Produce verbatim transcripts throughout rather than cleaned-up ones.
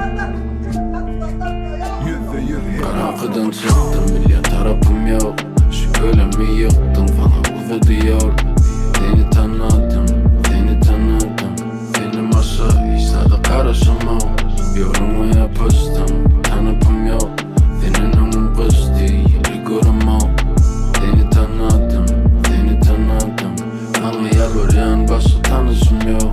Karanlıktan çıktım, milyon tarafım yok. Şu kölemi yıktım, bana uzadı yol. Seni tanıdım, seni tanıdım. Benim aşağı hissada karışamam. Yoluma yapıştım, tanıpım yok. Senin önün kız değil, göremem. Seni tanıdım, seni tanıdım. Ama yalvarıyan başı tanışım yok.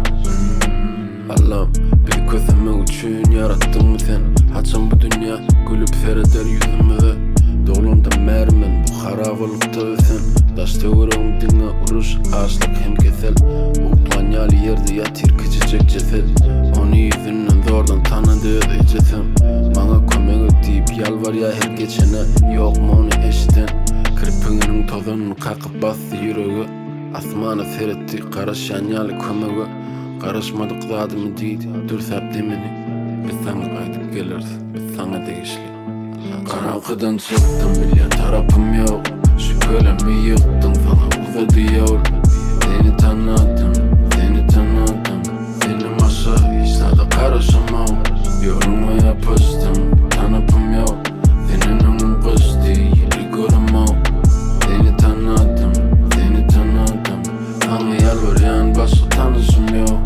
Allah'ım, bir közümü üçün yarattın mı sen? Haçan bu dünya gülüp seyreder yüzümüze. Doğulumda mermin bu harabalıkta ösen. Daşta uğrağım dinle uruş, ağaçlık hem kesel. Uğutlan yali yerde yatır küçücük ceset. Onu yüzünden zordan tanıdığı içesem. Bana kömek deyip yalvar ya her geçene. Yok mu onu eşiten? Kırpığının tozunu kakıp bastı yüreği. Asmana seyretti karışan yali kömeği. Karışmadık zadımı deydi, dürsep demini. Biz sana kaydıp geliriz, biz sana değişli. Karanlıktan çıktım, milyon tarafım yok. Şu kölemi yıktım, bana uzadı yol. Seni tanıdım, seni tanıdım. Benim aşağı hissada karışamam. Yoluma yapıştım, tanıpım yok. Senin önün kız değil, göremem. Seni tanıdım, seni tanıdım. Ama yalvarıyan başı tanışım yok.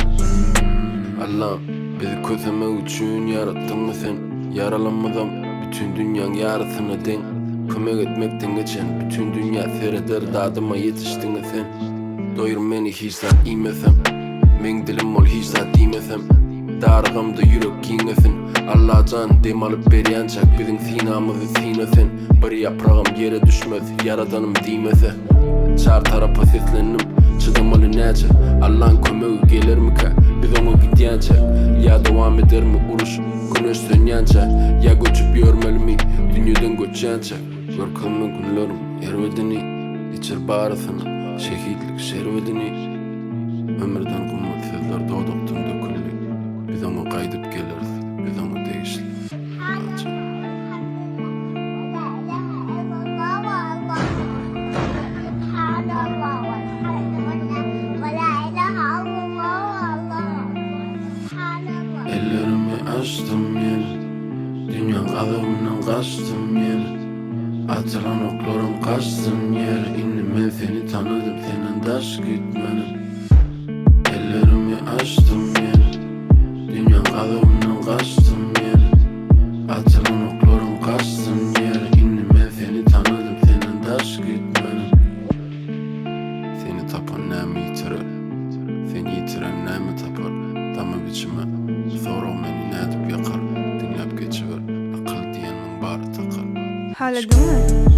Allah'ım, bizi közeme üçün yarattın mı sen? Yaralanmadan bütün dünyanın yarısına den. Kömek etmekten geçen bütün dünya seyreder. Dadıma yetiştin sen. Doyur beni hiç zat iymesem. Men dilim ol hiç zat iymesem. Darğımda yürek giymesin. Allah can dem alıp beriyançak. Bizim sinamızı sinesen. Bir yaprağım yere düşmez, yaradanım değmese. Çar tarafa seslendim, çıdamalı nece. Allah'ın kömeği gelir mi ka? Biz onu gidiyanca. Ya devam eder mi uruş, güneş sönyanca. Ya göçüp görmeli mi, dünyadan göçyanca. Görkemli günlerim ervedini, içer bağrısını, şehitlik şervedini. Ömürden kımmet sözler doğduktan döküldü. Biz onu kaydıp geliriz, biz onu değişli. Ellerimi açtım yer, dünya kalbimden kaçtım yer. Atılan oklarım kaçtın yer. İndim ben seni tanıdım, senin taş gitmenin. Ellerimi açtım yer, dünya kalbimden kaçtım yer. Atılan oklarım kaçtın yer. İndim ben seni tanıdım, senin taş gitmenin. Seni tapan neymi yitirir, seni yitiren neymi tapar. Tamı biçime, sonra o beni ne edip yakar. Dinlep geçiver, akıl diyenin bari takar. Hala değil mi?